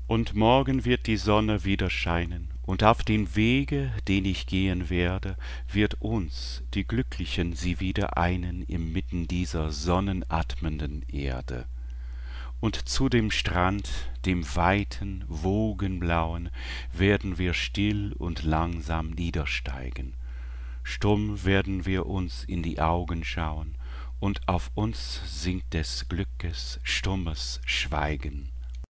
Und morgen wird die Sonne wieder scheinen, und auf den Wege, den ich gehen werde, wird uns, die Glücklichen, sie wieder einen inmitten dieser sonnenatmenden Erde. Und zu dem Strand, dem weiten, wogenblauen, werden wir still und langsam niedersteigen. Stumm werden wir uns in die Augen schauen, und auf uns sinkt des Glückes stummes Schweigen.